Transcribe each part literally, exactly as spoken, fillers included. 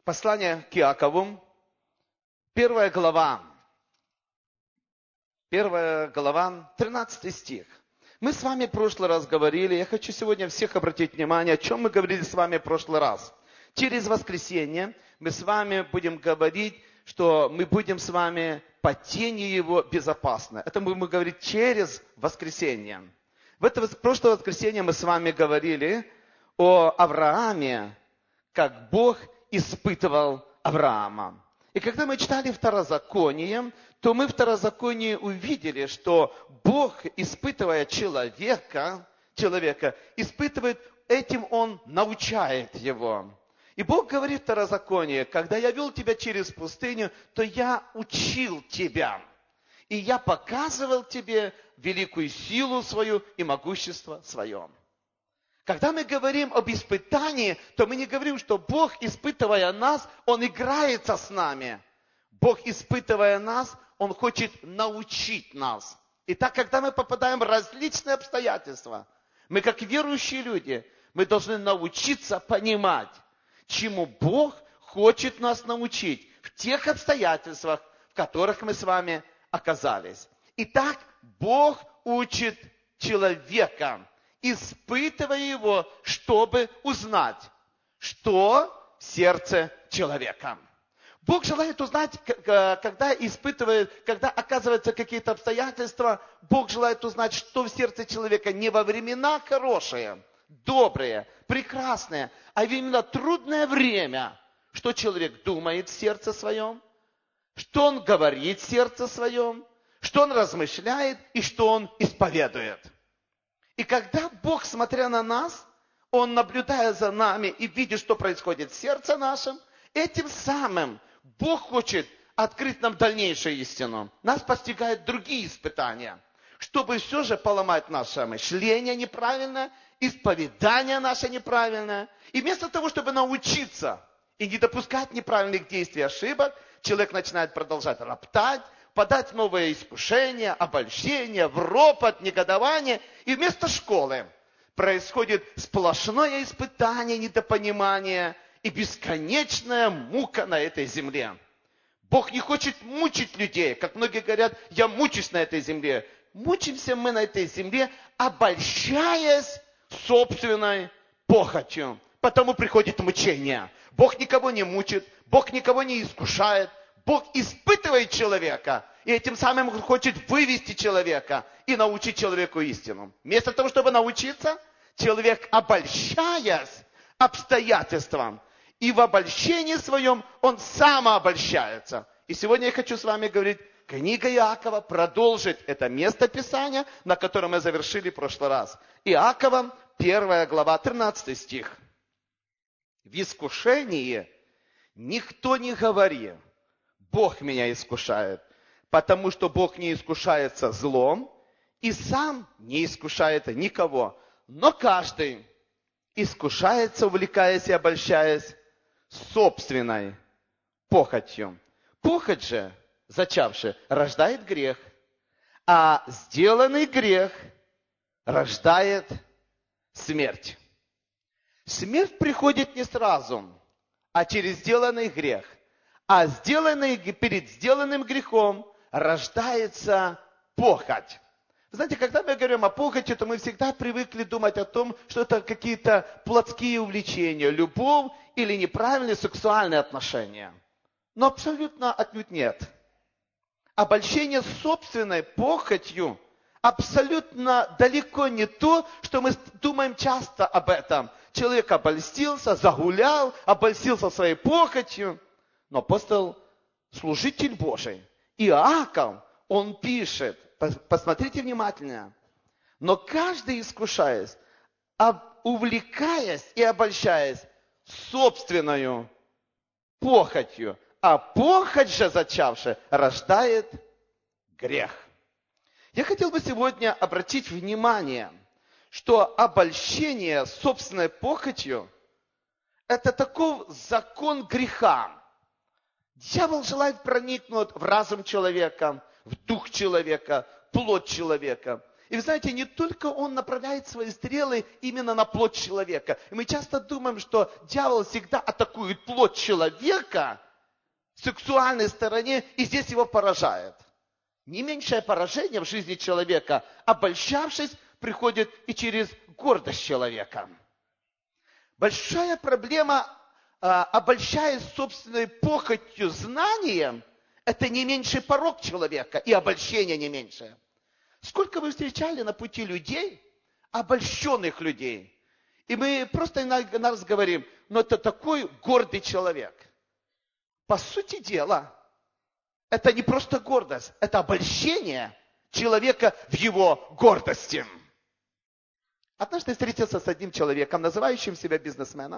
Послание к Иакову, первая глава, первая глава, тринадцатый стих. Мы с вами в прошлый раз говорили, я хочу сегодня всех обратить внимание, о чем мы говорили с вами в прошлый раз. Через воскресенье мы с вами будем говорить, что мы будем с вами по тени Его безопасны. Это мы будем говорить через воскресенье. В это прошлое воскресенье мы с вами говорили о Аврааме, как Бог испытывал Авраама. И когда мы читали Второзаконие, то мы в Второзаконии увидели, что Бог, испытывая человека, человека, испытывает, этим Он научает его. И Бог говорит в Второзаконии: когда я вел тебя через пустыню, то я учил тебя. И я показывал тебе великую силу свою и могущество свое. Когда мы говорим об испытании, то мы не говорим, что Бог, испытывая нас, Он играется с нами. Бог, испытывая нас, Он хочет научить нас. Итак, когда мы попадаем в различные обстоятельства, мы, как верующие люди, мы должны научиться понимать, чему Бог хочет нас научить в тех обстоятельствах, в которых мы с вами оказались. Итак, Бог учит человека, испытывая его, чтобы узнать, что в сердце человека. Бог желает узнать, когда испытывает, когда оказываются какие-то обстоятельства, Бог желает узнать, что в сердце человека не во времена хорошие, добрые, прекрасные, а именно трудное время, что человек думает в сердце своем, что он говорит в сердце своем, что он размышляет и что он исповедует. И когда Бог, смотря на нас, Он, наблюдая за нами и видя, что происходит в сердце нашем, этим самым Бог хочет открыть нам дальнейшую истину. Нас постигают другие испытания, чтобы все же поломать наше мышление неправильное, исповедание наше неправильное. И вместо того, чтобы научиться и не допускать неправильных действий, ошибок, человек начинает продолжать роптать, подать в новые искушения, обольщения, в ропот, негодование. И вместо школы происходит сплошное испытание, недопонимание и бесконечная мука на этой земле. Бог не хочет мучить людей. Как многие говорят, я мучусь на этой земле. Мучимся мы на этой земле, обольщаясь собственной похотью. Потому приходит мучение. Бог никого не мучит, Бог никого не искушает. Бог испытывает человека, и этим самым Он хочет вывести человека и научить человеку истину. Вместо того, чтобы научиться, человек, обольщаясь обстоятельствам, и в обольщении своем он самообольщается. И сегодня я хочу с вами говорить, книга Иакова продолжит это место Писания, на котором мы завершили в прошлый раз. Иакова, первая глава, тринадцатый стих. В искушении никто не говори: Бог меня искушает, потому что Бог не искушается злом и сам не искушает никого. Но каждый искушается, увлекаясь и обольщаясь собственной похотью. Похоть же, зачавшая, рождает грех, а сделанный грех рождает смерть. Смерть приходит не сразу, а через сделанный грех. А сделанный, перед сделанным грехом рождается похоть. Вы знаете, когда мы говорим о похоти, то мы всегда привыкли думать о том, что это какие-то плотские увлечения, любовь или неправильные сексуальные отношения. Но абсолютно отнюдь нет. Обольщение собственной похотью абсолютно далеко не то, что мы думаем часто об этом. Человек обольстился, загулял, обольстился своей похотью. Но апостол, служитель Божий, Иаков, он пишет, посмотрите внимательно, но каждый, искушаясь, увлекаясь и обольщаясь собственною похотью, а похоть же, зачавшая, рождает грех. Я хотел бы сегодня обратить внимание, что обольщение собственной похотью – это такой закон греха. Дьявол желает проникнуть в разум человека, в дух человека, в плоть человека. И вы знаете, не только он направляет свои стрелы именно на плоть человека. И мы часто думаем, что дьявол всегда атакует плоть человека в сексуальной стороне, и здесь его поражает. Не меньшее поражение в жизни человека, обольщавшись, приходит и через гордость человека. Большая проблема, обольщаясь собственной похотью, знанием, это не меньший порок человека, и обольщение не меньшее. Сколько вы встречали на пути людей, обольщенных людей? И мы просто иногда нас говорим, но это такой гордый человек. По сути дела, это не просто гордость, это обольщение человека в его гордости. Однажды я встретился с одним человеком, называющим себя бизнесменом,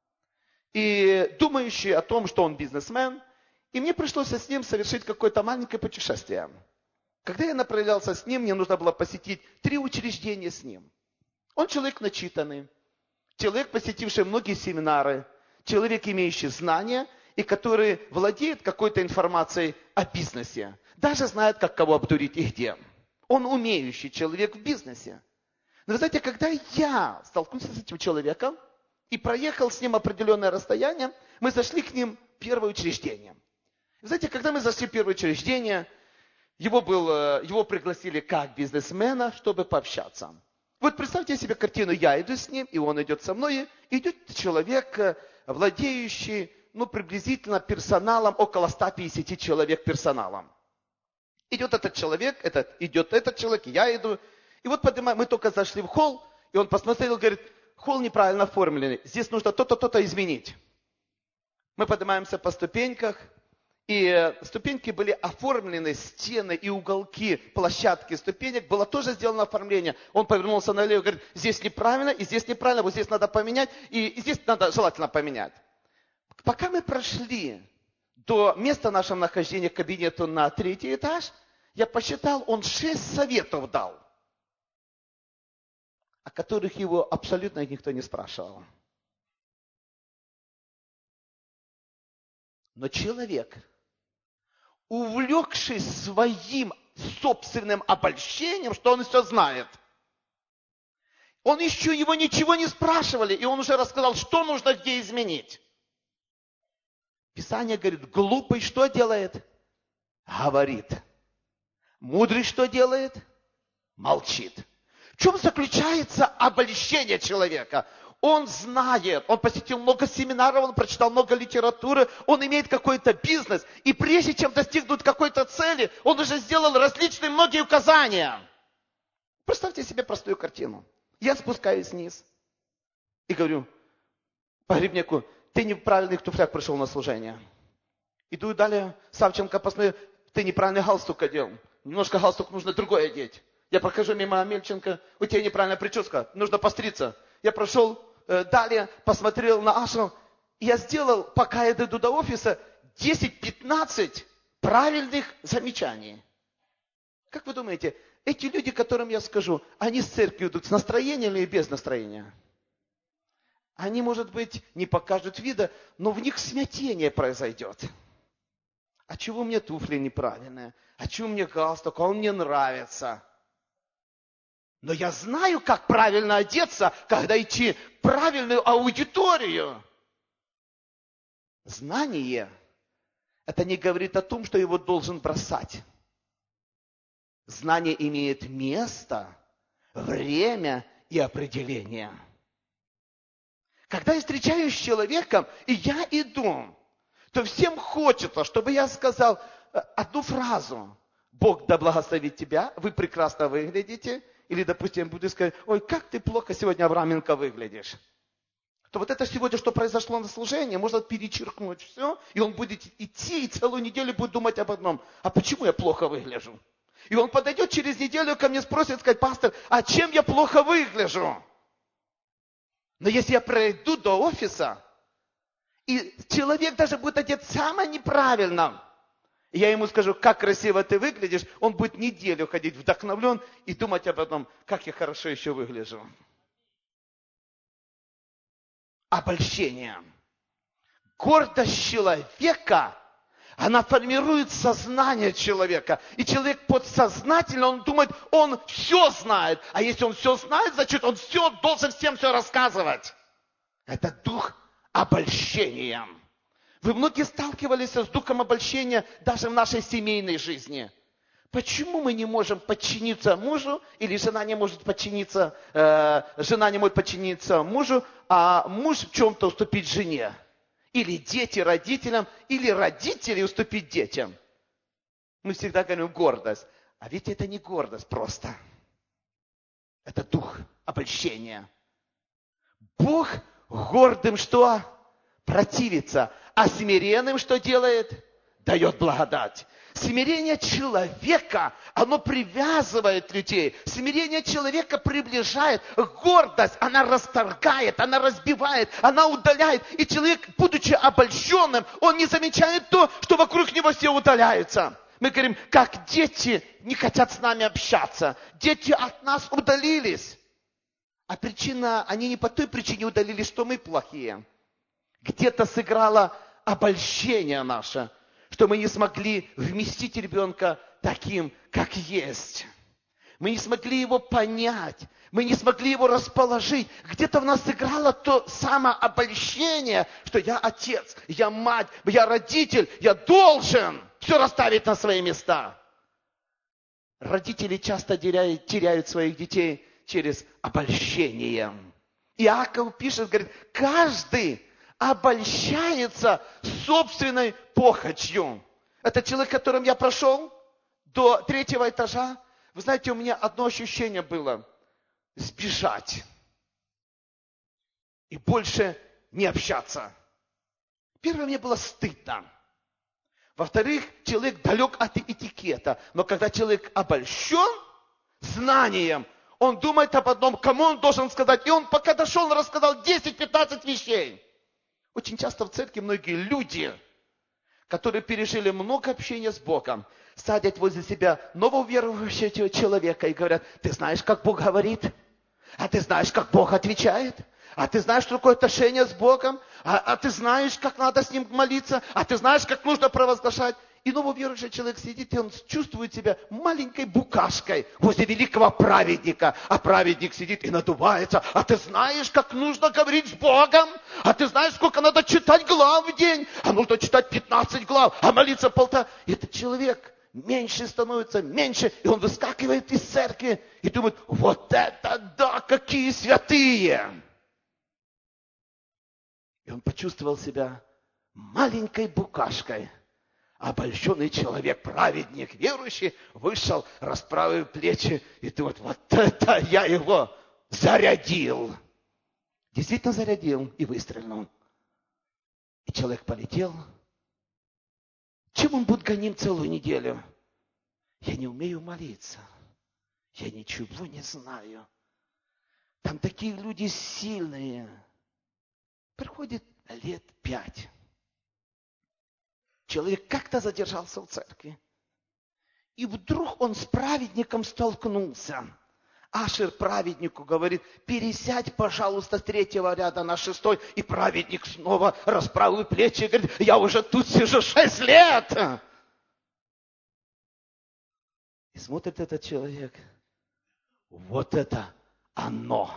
и думающий о том, что он бизнесмен, и мне пришлось с ним совершить какое-то маленькое путешествие. Когда я направлялся с ним, мне нужно было посетить три учреждения с ним. Он человек начитанный, человек, посетивший многие семинары, человек, имеющий знания и который владеет какой-то информацией о бизнесе. Даже знает, как кого обдурить и где. Он умеющий человек в бизнесе. Но вы знаете, когда я столкнулся с этим человеком и проехал с ним определенное расстояние, мы зашли к ним в первое учреждение. Вы знаете, когда мы зашли в первое учреждение, Его, был, его пригласили как бизнесмена, чтобы пообщаться. Вот представьте себе картину, я иду с ним, и он идет со мной, и идет человек, владеющий, ну, приблизительно персоналом, около ста пятидесяти человек персоналом. Идет этот человек, этот, идет этот человек, я иду, и вот поднимаем, мы только зашли в холл, и он посмотрел, говорит, холл неправильно оформленный, здесь нужно то-то, то-то изменить. Мы поднимаемся по ступеньках, и ступеньки были оформлены, стены и уголки площадки ступенек, было тоже сделано оформление. Он повернулся налево и говорит, здесь неправильно, и здесь неправильно, вот здесь надо поменять, и, и здесь надо желательно поменять. Пока мы прошли до места нашего нахождения, кабинету на третий этаж, я посчитал, он шесть советов дал, о которых его абсолютно никто не спрашивал. Но человек, увлекшись своим собственным обольщением, что он все знает. Он еще его ничего не спрашивали, и он уже рассказал, что нужно где изменить. Писание говорит, глупый что делает? Говорит. Мудрый что делает? Молчит. В чем заключается обольщение человека? Он знает, он посетил много семинаров, он прочитал много литературы, он имеет какой-то бизнес. И прежде чем достигнуть какой-то цели, он уже сделал различные многие указания. Представьте себе простую картину. Я спускаюсь вниз и говорю погребнику, ты не в правильных туфлях пришел на служение. Иду далее, Савченко, посмотри, ты неправильный галстук одел. Немножко галстук нужно другой одеть. Я прохожу мимо Амельченко, у тебя неправильная прическа, нужно постричься. Я прошел э, далее, посмотрел на Ашу. И я сделал, пока я дойду до офиса, десять-пятнадцать правильных замечаний. Как вы думаете, эти люди, которым я скажу, они с церкви идут с настроением или без настроения? Они, может быть, не покажут вида, но в них смятение произойдет. А чего мне туфли неправильные? А чего мне галстук? А он мне нравится. Но я знаю, как правильно одеться, когда идти в правильную аудиторию. Знание – это не говорит о том, что его должен бросать. Знание имеет место, время и определение. Когда я встречаюсь с человеком, и я иду, то всем хочется, чтобы я сказал одну фразу. Бог да благословит тебя, вы прекрасно выглядите. Или, допустим, буду сказать, ой, как ты плохо сегодня, Авраменко, выглядишь. То вот это сегодня, что произошло на служении, можно перечеркнуть все, и он будет идти и целую неделю будет думать об одном. А почему я плохо выгляжу? И он подойдет через неделю ко мне, спросит, сказать, пастор, а чем я плохо выгляжу? Но если я пройду до офиса, и человек даже будет одет самое неправильно, и я ему скажу, как красиво ты выглядишь, он будет неделю ходить вдохновлен и думать об этом, как я хорошо еще выгляжу. Обольщение. Гордость человека Она формирует сознание человека. И человек подсознательно, он думает, он все знает. А если он все знает, значит, он все должен всем все рассказывать. Это дух обольщения. Вы многие сталкивались с духом обольщения даже в нашей семейной жизни. Почему мы не можем подчиниться мужу, или жена не может подчиниться, э, жена не может подчиниться мужу, а муж в чем-то уступить жене? Или дети родителям, или родители уступить детям? Мы всегда говорим гордость. А ведь это не гордость просто. Это дух обольщения. Бог гордым что? Противится. А смиренным что делает? Дает благодать. Смирение человека, оно привязывает людей. Смирение человека приближает. Гордость, она расторгает, она разбивает, она удаляет. И человек, будучи обольщенным, он не замечает то, что вокруг него все удаляются. Мы говорим, как дети не хотят с нами общаться. Дети от нас удалились. А причина, они не по той причине удалились, что мы плохие. Где-то сыграло обольщение наше, что мы не смогли вместить ребенка таким, как есть. Мы не смогли его понять, мы не смогли его расположить. Где-то в нас сыграло то самообольщение, что я отец, я мать, я родитель, я должен все расставить на свои места. Родители часто теряют, теряют своих детей через обольщение. Иаков пишет, говорит, каждый обольщается собственной похотью. Это человек, которым я прошел до третьего этажа. Вы знаете, у меня одно ощущение было – сбежать и больше не общаться. Первое, мне было стыдно. Во-вторых, человек далек от этикета. Но когда человек обольщен знанием, он думает об одном, кому он должен сказать. И он пока дошел, он рассказал десять-пятнадцать вещей. Очень часто в церкви многие люди, которые пережили много общения с Богом, садят возле себя нового верующего человека и говорят, ты знаешь, как Бог говорит? А ты знаешь, как Бог отвечает? А ты знаешь, что такое отношение с Богом? А, а ты знаешь, как надо с Ним молиться? А ты знаешь, как нужно провозглашать? И нововерующий человек сидит, и он чувствует себя маленькой букашкой возле великого праведника. А праведник сидит и надувается. А ты знаешь, как нужно говорить с Богом? А ты знаешь, сколько надо читать глав в день? А нужно читать пятнадцать глав, а молиться полтора. И этот человек меньше становится, меньше. И он выскакивает из церкви и думает, вот это да, какие святые! И он почувствовал себя маленькой букашкой. Обольщенный человек, праведник, верующий, вышел, расправил плечи и думает, вот это я его зарядил. Действительно зарядил и выстрелил. И человек полетел. Чем он будет гоним целую неделю? Я не умею молиться. Я ничего не знаю. Там такие люди сильные. Проходит лет пять. Человек как-то задержался в церкви. И вдруг он с праведником столкнулся. Ашер праведнику говорит, пересядь, пожалуйста, с третьего ряда на шестой. И праведник снова расправил плечи и говорит, я уже тут сижу шесть лет. И смотрит этот человек. Вот это оно.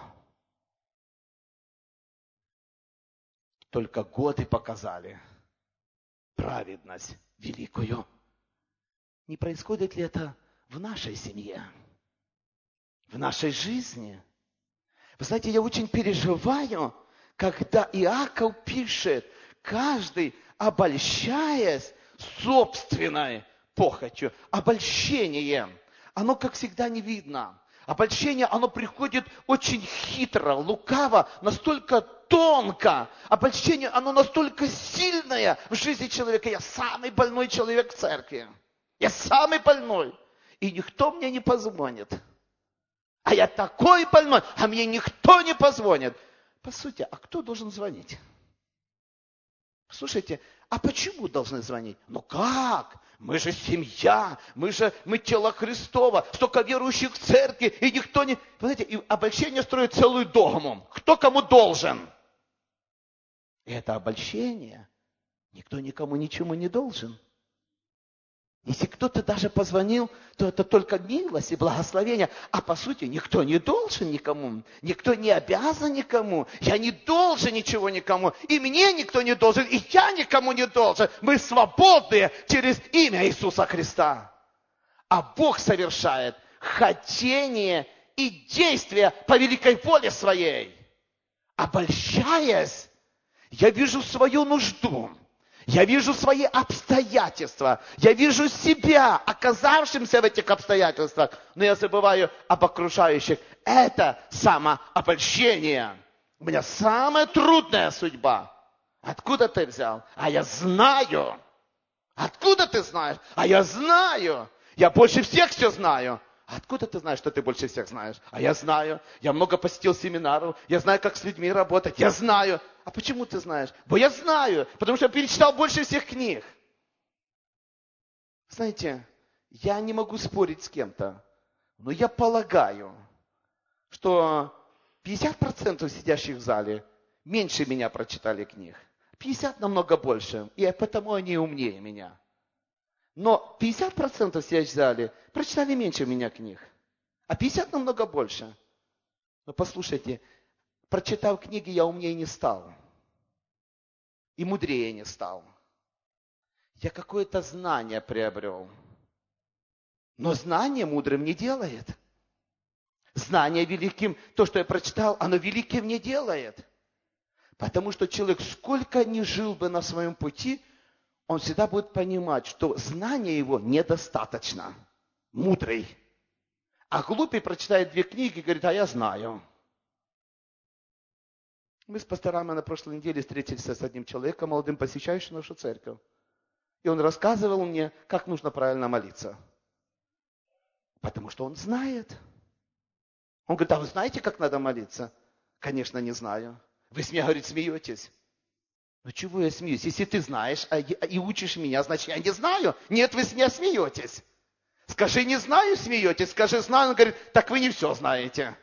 Только годы показали праведность великую. Не происходит ли это в нашей семье? В нашей жизни? Вы знаете, я очень переживаю, когда Иаков пишет, каждый, обольщаясь собственной похотью, обольщением, оно, как всегда, не видно. Обольщение, оно приходит очень хитро, лукаво, настолько тонко. Обольщение, оно настолько сильное в жизни человека. Я самый больной человек в церкви. Я самый больной. И никто мне не позвонит. А я такой больной, а мне никто не позвонит. По сути, а кто должен звонить? Слушайте, а почему должны звонить? Ну как? Мы же семья, мы же, мы тело Христово, столько верующих в церкви, и никто не... Вы знаете, и обольщение строит целую догму. Кто кому должен? И это обольщение. Никто никому ничему не должен. Если кто-то даже позвонил, то это только милость и благословение. А по сути, никто не должен никому. Никто не обязан никому. Я не должен ничего никому. И мне никто не должен. И я никому не должен. Мы свободны через имя Иисуса Христа. А Бог совершает хотение и действия по великой воле своей. Обольщаясь, я вижу свою нужду. Я вижу свои обстоятельства. Я вижу себя, оказавшимся в этих обстоятельствах. Но я забываю об окружающих. Это самообольщение. У меня самая трудная судьба. Откуда ты взял? А я знаю. Откуда ты знаешь? А я знаю. Я больше всех все знаю. Откуда ты знаешь, что ты больше всех знаешь? А я знаю. Я много посетил семинаров. Я знаю, как с людьми работать. Я знаю. А почему ты знаешь? Бо я знаю. Потому что я перечитал больше всех книг. Знаете, я не могу спорить с кем-то. Но я полагаю, что пятьдесят процентов сидящих в зале меньше меня прочитали книг. пятьдесят намного больше. И потому они умнее меня. Но пятьдесят процентов сидящих в зале прочитали меньше меня книг. А пятьдесят намного больше. Но послушайте, прочитав книги, я умнее не стал. И мудрее не стал. Я какое-то знание приобрел. Но знание мудрым не делает. Знание великим, то, что я прочитал, оно великим не делает. Потому что человек, сколько ни жил бы на своем пути, он всегда будет понимать, что знания его недостаточно. Мудрый. А глупый прочитает две книги и говорит, а я знаю. Мы с пасторами на прошлой неделе встретились с одним человеком, молодым, посещающим нашу церковь. И он рассказывал мне, как нужно правильно молиться. Потому что он знает. Он говорит, а вы знаете, как надо молиться? Конечно, не знаю. Вы с меня, говорит, смеетесь. Ну чего я смеюсь? Если ты знаешь а, и учишь меня, значит, я не знаю. Нет, вы с меня смеетесь. Скажи, не знаю, смеетесь. Скажи, знаю. Он говорит, так вы не все знаете.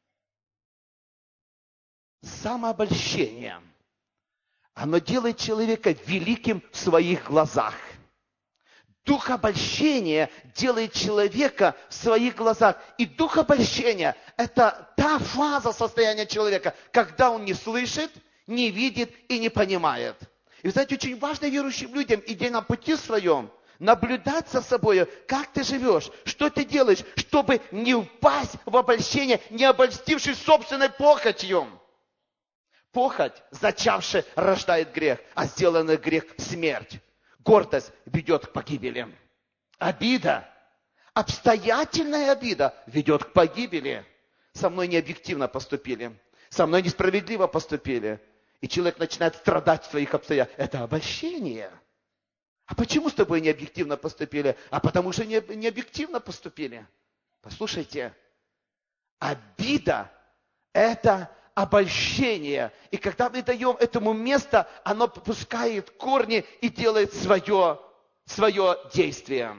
Самообольщение. Оно делает человека великим в своих глазах. Дух обольщения делает человека в своих глазах. И дух обольщения – это та фаза состояния человека, когда он не слышит, не видит и не понимает. И, вы знаете, очень важно верующим людям, идя на пути своем, наблюдать за собой, как ты живешь, что ты делаешь, чтобы не упасть в обольщение, не обольстившись собственной похотью. Похоть, зачавшая, рождает грех, а сделанный грех – смерть. Гордость ведет к погибели. Обида, обстоятельная обида ведет к погибели. Со мной необъективно поступили, со мной несправедливо поступили. И человек начинает страдать в своих обстоятельствах. Это обольщение. А почему с тобой необъективно поступили? А потому что не, необъективно поступили. Послушайте, обида – это обольщение. И когда мы даем этому место, оно пускает корни и делает свое, свое действие.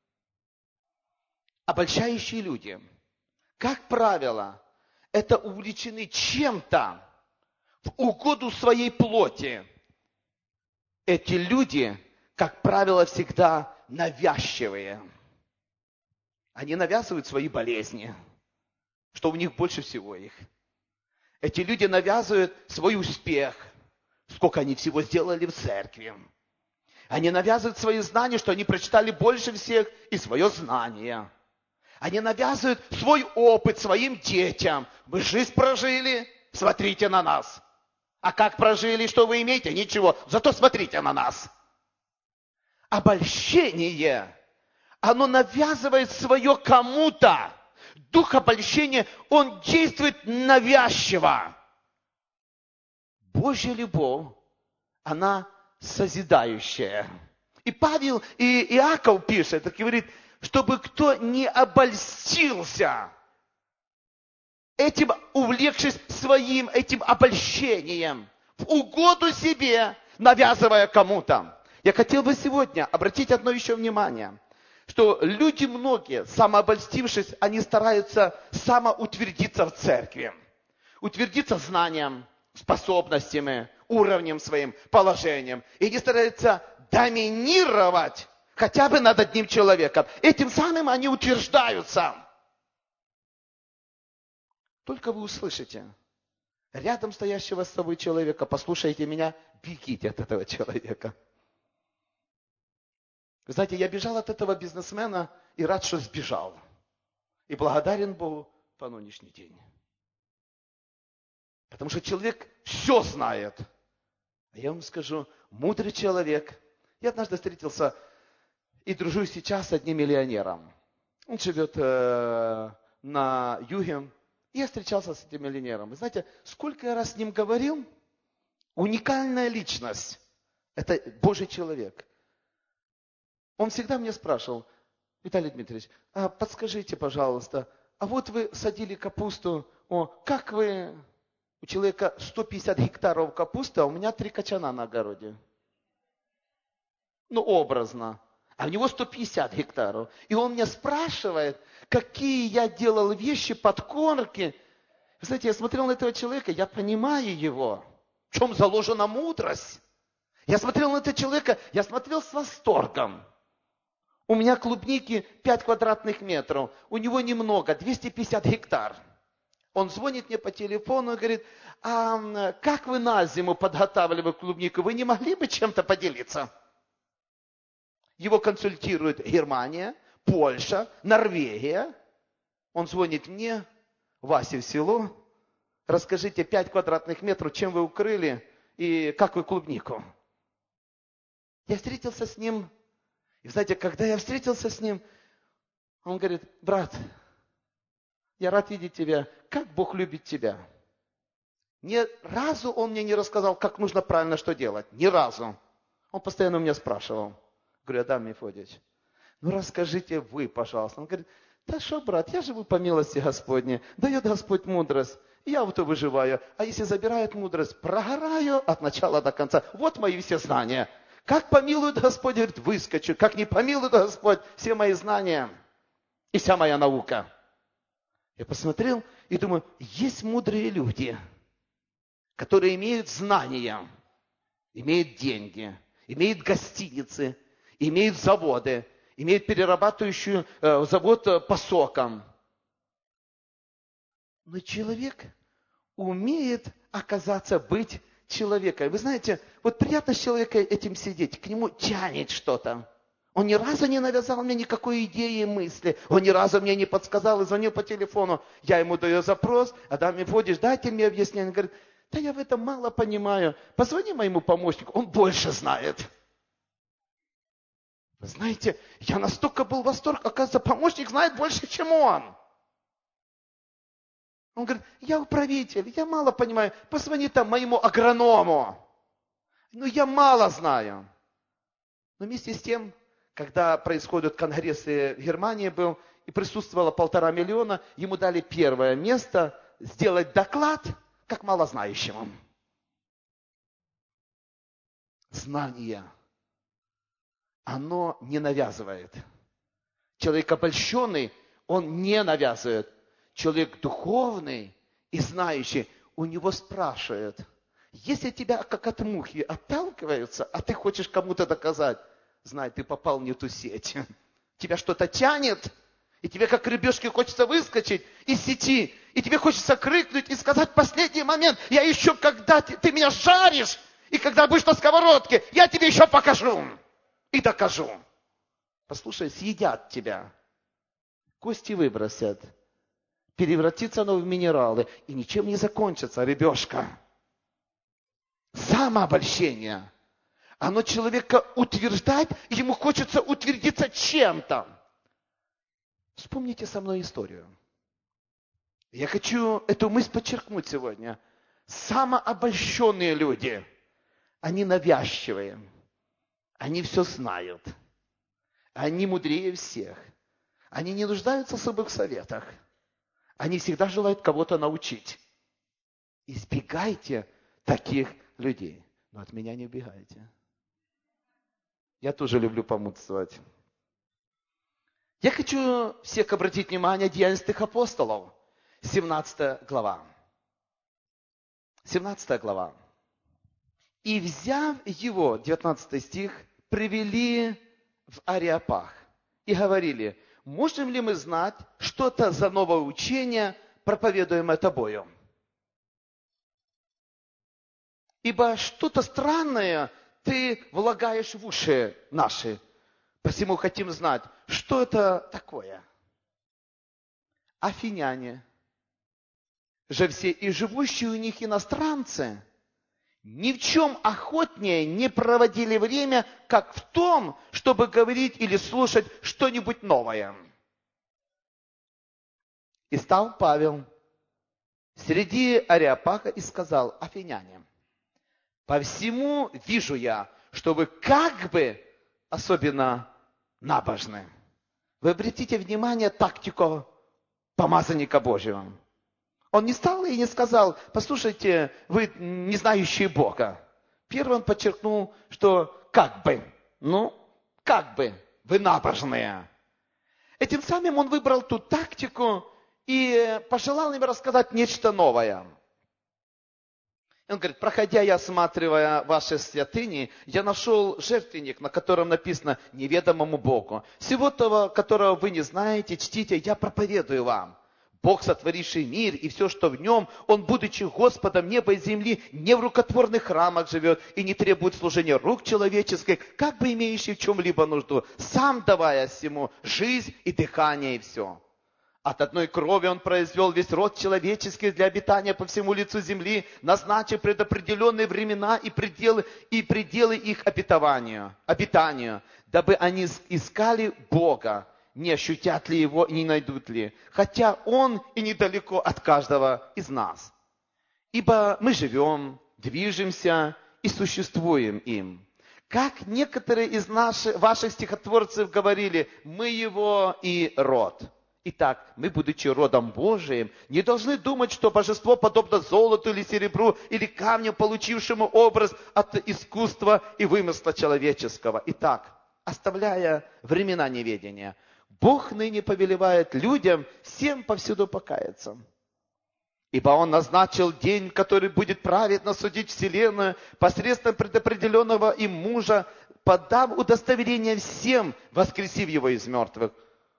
Обольщающие люди, как правило, это увлечены чем-то в угоду своей плоти. Эти люди, как правило, всегда навязчивые. Они навязывают свои болезни, что у них больше всего их. Эти люди навязывают свой успех, сколько они всего сделали в церкви. Они навязывают свои знания, что они прочитали больше всех, и свое знание. Они навязывают свой опыт своим детям. Мы жизнь прожили, смотрите на нас. А как прожили, что вы имеете? Ничего, зато смотрите на нас. Обольщение, оно навязывает свое кому-то. Дух обольщения, он действует навязчиво. Божья любовь, она созидающая. И Павел, и Иаков пишет, и говорит, чтобы кто не обольстился этим, увлекшись своим этим обольщением, в угоду себе, навязывая кому-то. Я хотел бы сегодня обратить одно еще внимание, что люди многие, самообольстившись, они стараются самоутвердиться в церкви. Утвердиться знанием, способностями, уровнем своим, положением. И они стараются доминировать хотя бы над одним человеком. Этим самым они утверждаются. Только вы услышите рядом стоящего с собой человека, послушайте меня, бегите от этого человека. Вы знаете, я бежал от этого бизнесмена и рад, что сбежал. И благодарен Богу по нынешний день. Потому что человек все знает. А я вам скажу, мудрый человек. Я однажды встретился и дружу сейчас с одним миллионером. Он живет э, на юге. И я встречался с этим миллионером. Вы знаете, сколько я раз с ним говорил, уникальная личность. Это Божий человек. Он всегда мне спрашивал: Виталий Дмитриевич, а подскажите, пожалуйста, а вот вы садили капусту, о, как вы, у человека сто пятьдесят гектаров капусты, а у меня три качана на огороде. Ну, образно. А у него сто пятьдесят гектаров. И он меня спрашивает, какие я делал вещи, подкормки. Вы знаете, я смотрел на этого человека, я понимаю его. В чем заложена мудрость? Я смотрел на этого человека, я смотрел с восторгом. У меня клубники пять квадратных метров, у него немного, двести пятьдесят гектар. Он звонит мне по телефону и говорит: а как вы на зиму подготавливали клубнику, вы не могли бы чем-то поделиться? Его консультирует Германия, Польша, Норвегия. Он звонит мне: Вася, в село, расскажите пять квадратных метров, чем вы укрыли и как вы клубнику. Я встретился с ним. И знаете, когда я встретился с ним, он говорит: брат, я рад видеть тебя. Как Бог любит тебя. Ни разу он мне не рассказал, как нужно правильно что делать. Ни разу. Он постоянно у меня спрашивал. Говорю: Адам Мефодьевич, ну расскажите вы, пожалуйста. Он говорит: да что, брат, я живу по милости Господней. Дает Господь мудрость. Я вот и выживаю. А если забирает мудрость, прогораю от начала до конца. Вот мои все знания. Как помилует Господь, говорит, выскочу. Как не помилует Господь, все мои знания и вся моя наука. Я посмотрел и думаю, есть мудрые люди, которые имеют знания, имеют деньги, имеют гостиницы, имеют заводы, имеют перерабатывающий э, завод э, по сокам. Но человек умеет оказаться быть человеком. Вы знаете, вот приятно с человеком этим сидеть, к нему тянет что-то. Он ни разу не навязал мне никакой идеи и мысли. Он ни разу мне не подсказал и звонил по телефону. Я ему даю запрос: Адам Мефодьевич, дайте мне объяснение. Он говорит: да я в этом мало понимаю. Позвони моему помощнику, он больше знает. Вы знаете, я настолько был в восторге, оказывается, помощник знает больше, чем он. Он говорит: я управитель, я мало понимаю, позвони там моему агроному. Ну, я мало знаю. Но вместе с тем, когда происходят конгрессы в Германии был, и присутствовало полтора миллиона, ему дали первое место сделать доклад как малознающему. Знание, оно не навязывает. Человек обольщенный, он не навязывает. Человек духовный и знающий, у него спрашивают: если тебя как от мухи отталкиваются, а ты хочешь кому-то доказать, знай, ты попал в не ту сеть. Тебя что-то тянет, и тебе как рыбешке хочется выскочить из сети, и тебе хочется крикнуть и сказать в последний момент: я еще когда ты, ты меня жаришь, и когда будешь на сковородке, я тебе еще покажу и докажу. Послушай, съедят тебя, кости выбросят, превратится оно в минералы, и ничем не закончится, рыбешка. Самообольщение. Оно человека утверждает, ему хочется утвердиться чем-то. Вспомните со мной историю. Я хочу эту мысль подчеркнуть сегодня. Самообольщенные люди, они навязчивые, они все знают, они мудрее всех, они не нуждаются в особых советах, они всегда желают кого-то научить. Избегайте таких людей. Но от меня не убегайте. Я тоже люблю помудствовать. Я хочу всех обратить внимание Деятельных апостолов, семнадцатая глава. семнадцатая глава. И взяв его, девятнадцатый стих, привели в Ареопаг и говорили: можем ли мы знать, что это за новое учение, проповедуемое тобою? Ибо что-то странное ты влагаешь в уши наши. Посему хотим знать, что это такое. Афиняне же все и живущие у них иностранцы ни в чем охотнее не проводили время, как в том, чтобы говорить или слушать что-нибудь новое. И стал Павел среди Ареопага и сказал: афиняне, по всему вижу я, что вы как бы особенно набожны. Вы обратите внимание тактику помазанника Божьего. Он не стал и не сказал: послушайте, вы не знающие Бога. Первый он подчеркнул, что как бы, ну, как бы, вы набожные. Этим самым он выбрал ту тактику и пожелал им рассказать нечто новое. Он говорит: проходя и осматривая ваши святыни, я нашел жертвенник, на котором написано неведомому Богу. Всего того, которого вы не знаете, чтите, я проповедую вам. Бог, сотворивший мир и все, что в нем, Он, будучи Господом неба и земли, не в рукотворных храмах живет и не требует служения рук человеческих, как бы имеющий в чем-либо нужду, сам давая всему жизнь и дыхание и все. От одной крови Он произвел весь род человеческий для обитания по всему лицу земли, назначив предопределенные времена и пределы, и пределы их обетованию, обитанию, дабы они искали Бога, не ощутят ли Его и не найдут ли, хотя Он и недалеко от каждого из нас. Ибо мы живем, движемся и существуем им. Как некоторые из наших, ваших стихотворцев говорили: мы Его и род. Итак, мы, будучи родом Божиим, не должны думать, что божество подобно золоту или серебру, или камню, получившему образ от искусства и вымысла человеческого. Итак, оставляя времена неведения, Бог ныне повелевает людям всем повсюду покаяться. Ибо Он назначил день, который будет праведно судить вселенную посредством предопределенного им мужа, подав удостоверение всем, воскресив его из мертвых.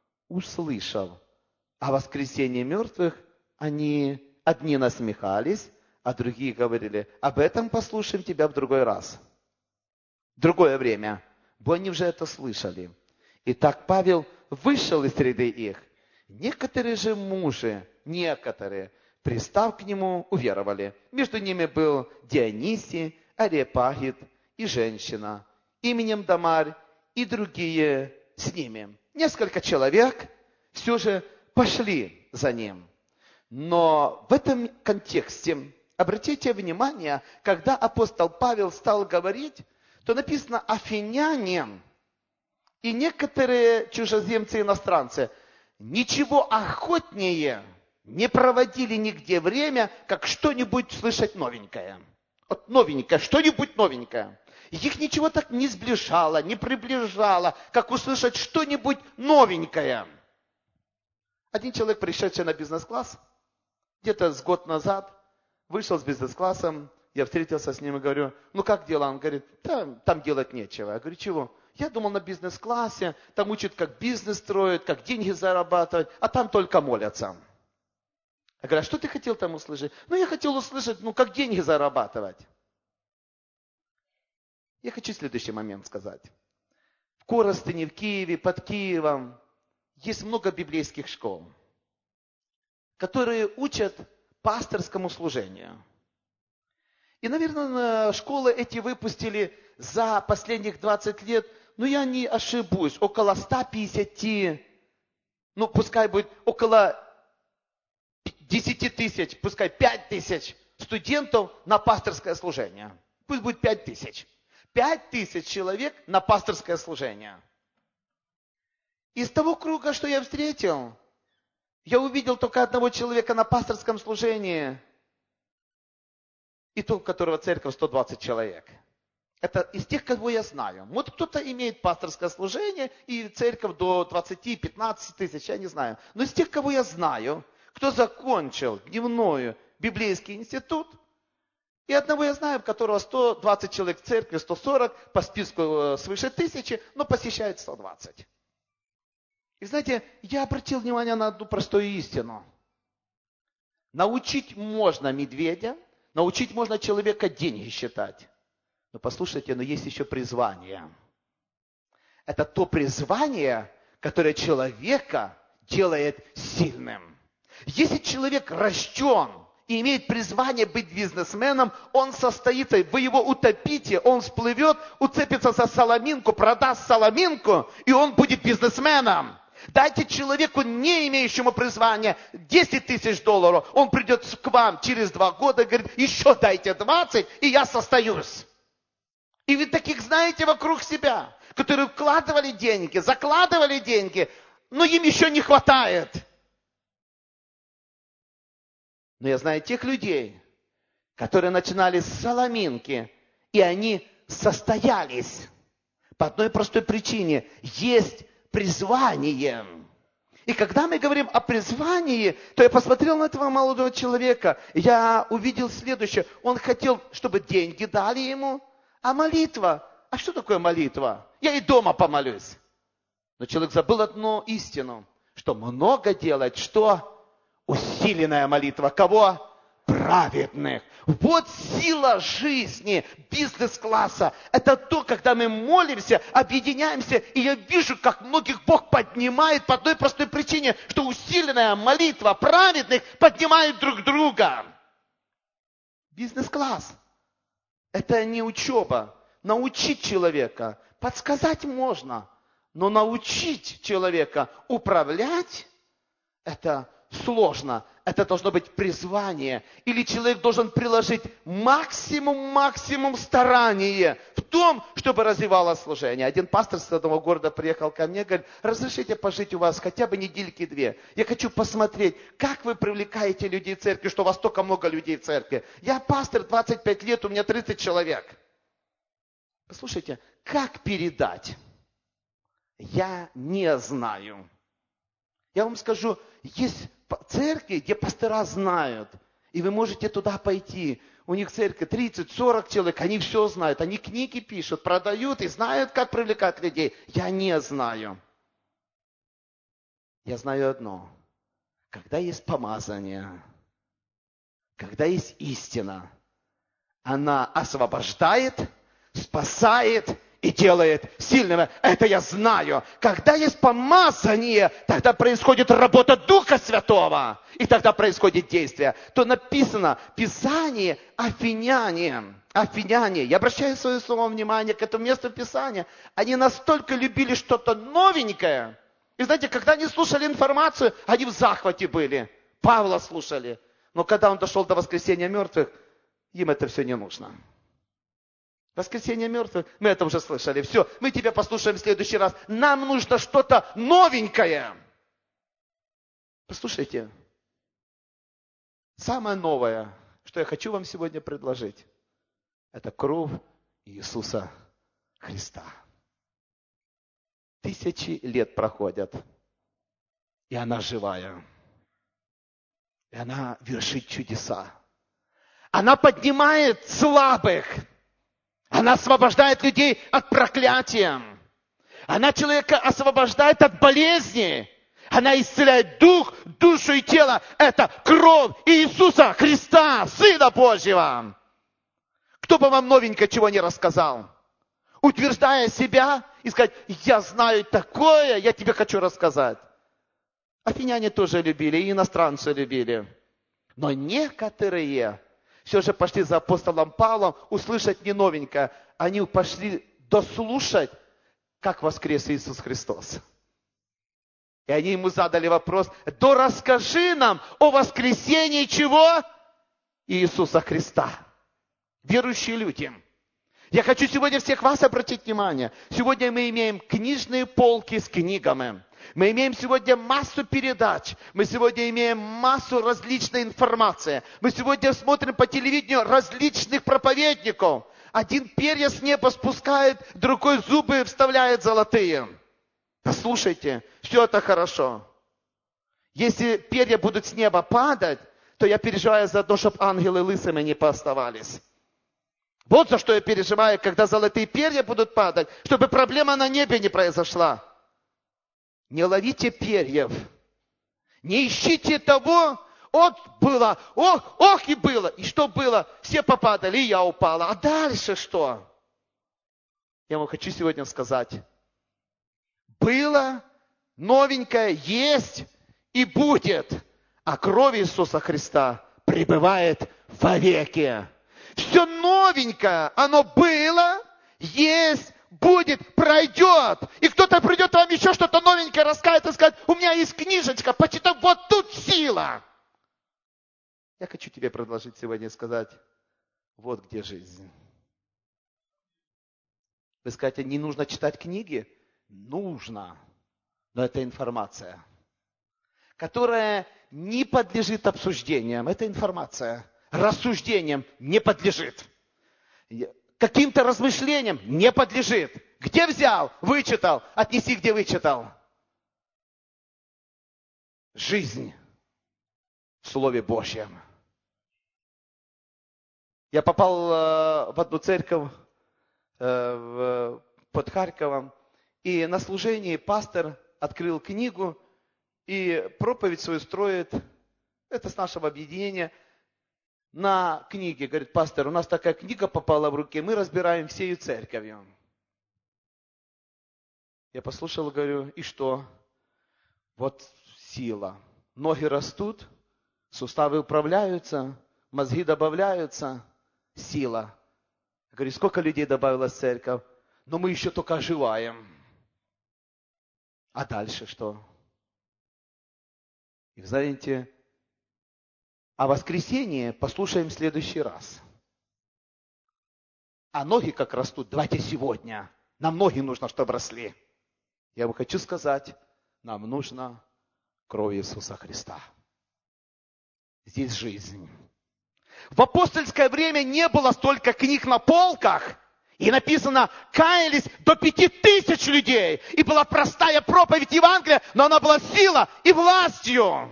Услышав о воскресении мертвых, они одни насмехались, а другие говорили: об этом послушаем тебя в другой раз, в другое время, бо они уже это слышали. Итак, Павел вышел из среды их. Некоторые же мужи, некоторые, пристав к нему, уверовали. Между ними был Дионисий, Ареопагит и женщина именем Дамарь, и другие с ними. Несколько человек все же пошли за ним. Но в этом контексте, обратите внимание, когда апостол Павел стал говорить, то написано: афиняне и некоторые чужеземцы-иностранцы ничего охотнее не проводили нигде время, как что-нибудь слышать новенькое. Вот новенькое, что-нибудь новенькое. Их ничего так не сближало, не приближало, как услышать что-нибудь новенькое. Один человек, пришедший на бизнес-класс, где-то с год назад, вышел с бизнес-классом, я встретился с ним и говорю: ну как дела? Он говорит: там, там делать нечего. Я говорю: чего? Я думал, на бизнес-классе, там учат, как бизнес строить, как деньги зарабатывать, а там только молятся. Я говорю: а что ты хотел там услышать? Ну, я хотел услышать, ну, как деньги зарабатывать. Я хочу следующий момент сказать. В Коростыне, в Киеве, под Киевом есть много библейских школ, которые учат пасторскому служению. И, наверное, школы эти выпустили за последних двадцать лет, но я не ошибусь, около ста пятидесяти, ну, пускай будет около десяти тысяч, пускай пять тысяч студентов на пасторское служение. Пусть будет пять тысяч. Пять тысяч человек на пасторское служение. Из того круга, что я встретил, я увидел только одного человека на пасторском служении, и то, у которого церковь сто двадцать человек. Это из тех, кого я знаю. Вот кто-то имеет пасторское служение и церковь до двадцати-пятнадцати тысяч, я не знаю. Но из тех, кого я знаю, кто закончил дневной библейский институт, И одного я знаю, у которого сто двадцать человек в церкви, сто сорок, по списку свыше тысячи, но посещает сто двадцать. И знаете, я обратил внимание на одну простую истину. Научить можно медведя, научить можно человека деньги считать. Но послушайте, но есть еще призвание. Это то призвание, которое человека делает сильным. Если человек рожден и имеет призвание быть бизнесменом, он состоится, вы его утопите, он всплывет, уцепится за соломинку, продаст соломинку, и он будет бизнесменом. Дайте человеку, не имеющему призвания, десять тысяч долларов, он придет к вам через два года и говорит, еще дайте двадцать, и я состоюсь. И вы таких знаете вокруг себя, которые вкладывали деньги, закладывали деньги, но им еще не хватает. Но я знаю тех людей, которые начинали с соломинки, и они состоялись. По одной простой причине. Есть призвание. И когда мы говорим о призвании, то я посмотрел на этого молодого человека, я увидел следующее. Он хотел, чтобы деньги дали ему, а молитва. А что такое молитва? Я и дома помолюсь. Но человек забыл одну истину, что много делать, что? Усиленная молитва. Кого? Праведных. Вот сила жизни бизнес-класса. Это то, когда мы молимся, объединяемся, и я вижу, как многих Бог поднимает по одной простой причине, что усиленная молитва праведных поднимает друг друга. Бизнес-класс. Это не учеба. Научить человека, подсказать можно, но научить человека управлять, это сложно. Это должно быть призвание. Или человек должен приложить максимум-максимум старания в том, чтобы развивалось служение. Один пастор с одного города приехал ко мне и говорит, разрешите пожить у вас хотя бы недельки-две. Я хочу посмотреть, как вы привлекаете людей в церкви, что у вас столько много людей в церкви. Я пастор двадцать пять лет, у меня тридцать человек. Послушайте, как передать? Я не знаю. Я вам скажу, есть церкви, где пастора знают, и вы можете туда пойти. У них церковь тридцать-сорок человек, они все знают, они книги пишут, продают и знают, как привлекать людей. Я не знаю. Я знаю одно. Когда есть помазание, когда есть истина, она освобождает, спасает и делает сильным. Это я знаю. Когда есть помазание, тогда происходит работа Духа Святого. И тогда происходит действие. То написано Писание Афиняне. Афиняне. Я обращаю свое слово внимание к этому месту Писания. Они настолько любили что-то новенькое. И знаете, когда они слушали информацию, они в захвате были. Павла слушали. Но когда он дошел до воскресения мертвых, им это все не нужно. Воскресение мертвых, мы это уже слышали. Все, мы тебя послушаем в следующий раз. Нам нужно что-то новенькое. Послушайте, самое новое, что я хочу вам сегодня предложить, это кровь Иисуса Христа. Тысячи лет проходят, и она живая. И она вершит чудеса. Она поднимает слабых. Она освобождает людей от проклятия. Она человека освобождает от болезни. Она исцеляет дух, душу и тело. Это кровь Иисуса Христа, Сына Божьего. Кто бы вам новенько чего не рассказал? Утверждая себя и сказать, я знаю такое, я тебе хочу рассказать. Афиняне тоже любили, и иностранцы любили. Но некоторые все же пошли за апостолом Павлом услышать не новенькое. Они пошли дослушать, как воскрес Иисус Христос. И они ему задали вопрос, да расскажи нам о воскресении чего? Иисуса Христа. Верующие люди. Я хочу сегодня всех вас обратить внимание. Сегодня мы имеем книжные полки с книгами. Мы имеем сегодня массу передач. Мы сегодня имеем массу различной информации. Мы сегодня смотрим по телевидению различных проповедников. Один перья с неба спускает, другой зубы вставляет золотые. Послушайте, все это хорошо. Если перья будут с неба падать, то я переживаю за то, чтобы ангелы лысыми не пооставались. Вот за что я переживаю, когда золотые перья будут падать, чтобы проблема на небе не произошла. Не ловите перьев. Не ищите того, вот было, ох, ох и было. И что было? Все попадали, и я упала. А дальше что? Я вам хочу сегодня сказать. Было, новенькое, есть и будет. А кровь Иисуса Христа пребывает вовеки. Все новенькое, оно было, есть, будет, пройдет. И кто-то придет вам еще что-то новенькое рассказать и скажет, у меня есть книжечка, почитай, вот тут сила. Я хочу тебе предложить сегодня сказать, вот где жизнь. Вы скажете, не нужно читать книги? Нужно. Но это информация, которая не подлежит обсуждениям. Это информация. Рассуждениям не подлежит. Каким-то размышлениям не подлежит. Где взял? Вычитал. Отнеси, где вычитал. Жизнь в Слове Божьем. Я попал в одну церковь под Харьковом, и на служении пастор открыл книгу и проповедь свою строит, это с нашего объединения, на книге. Говорит, пастор, у нас такая книга попала в руки, мы разбираем всею церковью. Я послушал, говорю, и что? Вот сила. Ноги растут, суставы управляются, мозги добавляются, сила. Я говорю, сколько людей добавилось в церковь? Но мы еще только оживаем. А дальше что? И знаете, а воскресенье послушаем в следующий раз. А ноги как растут, давайте сегодня. Нам ноги нужно, чтобы росли. Я вам хочу сказать, нам нужна кровь Иисуса Христа. Здесь жизнь. В апостольское время не было столько книг на полках. И написано, каялись до пяти тысяч людей. И была простая проповедь Евангелия, но она была сила и властью.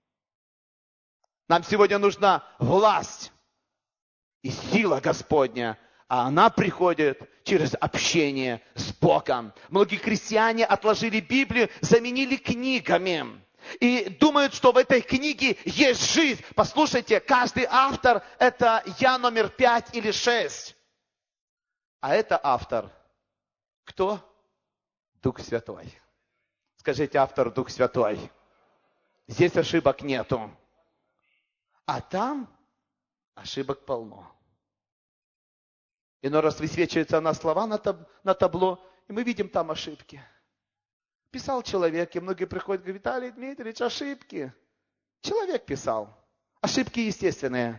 Нам сегодня нужна власть и сила Господня. А она приходит через общение с Богом. Многие христиане отложили Библию, заменили книгами. И думают, что в этой книге есть жизнь. Послушайте, каждый автор – это я номер пять или шесть. А это автор. Кто? Дух Святой. Скажите, автор Дух Святой. Здесь ошибок нету. А там ошибок полно. Иной раз высвечиваются на слова на, таб, на табло, и мы видим там ошибки. Писал человек, и многие приходят и говорят, Виталий Дмитриевич, ошибки. Человек писал. Ошибки естественные.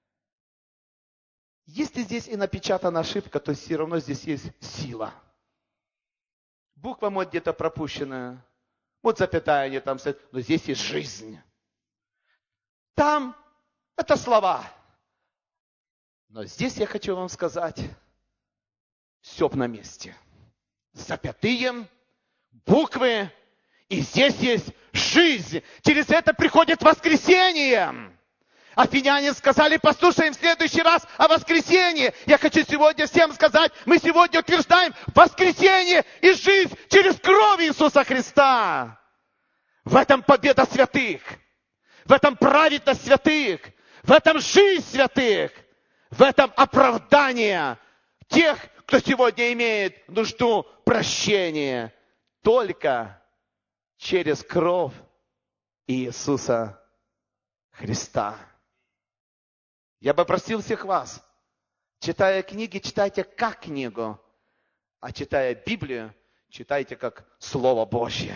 Если здесь и напечатана ошибка, то все равно здесь есть сила. Буква может где-то пропущенная. Вот запятая они там стоят, но здесь есть жизнь. Там это слова. Но здесь я хочу вам сказать, все на месте. Запятые, буквы, и здесь есть жизнь. Через это приходит воскресение. Афиняне сказали, послушаем в следующий раз о воскресении. Я хочу сегодня всем сказать, мы сегодня утверждаем воскресение и жизнь через кровь Иисуса Христа. В этом победа святых, в этом праведность святых, в этом жизнь святых, в этом оправдание тех, кто сегодня имеет нужду прощения. Только через кровь Иисуса Христа. Я бы просил всех вас, читая книги, читайте как книгу, а читая Библию, читайте как Слово Божье.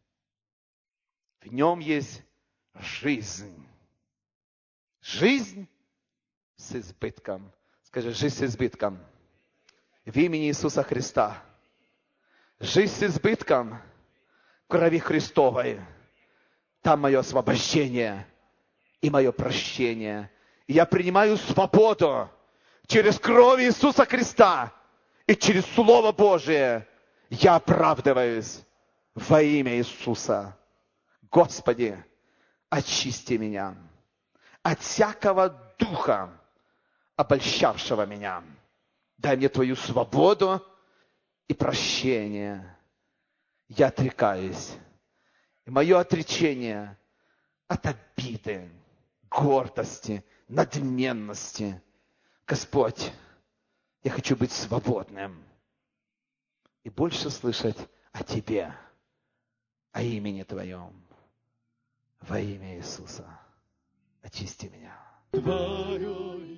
В нем есть жизнь. Жизнь с избытком. Скажи, жизнь с избытком. В имени Иисуса Христа. Жизнь с избытком крови Христовой. Там мое освобождение и мое прощение. И я принимаю свободу через кровь Иисуса Христа и через Слово Божие. Я оправдываюсь во имя Иисуса. Господи, очисти меня от всякого духа, обольщавшего меня. Дай мне Твою свободу и прощение. Я отрекаюсь. И мое отречение от обиды, гордости, надменности. Господь, я хочу быть свободным и больше слышать о Тебе, о имени Твоем. Во имя Иисуса очисти меня. Твое